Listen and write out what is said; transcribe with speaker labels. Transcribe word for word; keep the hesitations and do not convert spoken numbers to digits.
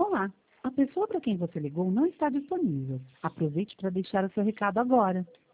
Speaker 1: Olá, a pessoa para quem você ligou não está disponível. Aproveite para deixar o seu recado agora.